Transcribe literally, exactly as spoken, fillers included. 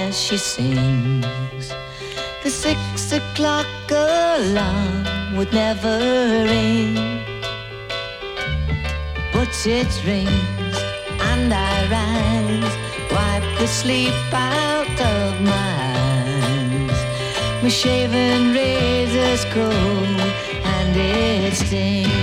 as she sings. The six o'clock alarm would never ring, but it rings and I rise, wipe the sleep out of my eyes. My shaven razor's cold and it stings.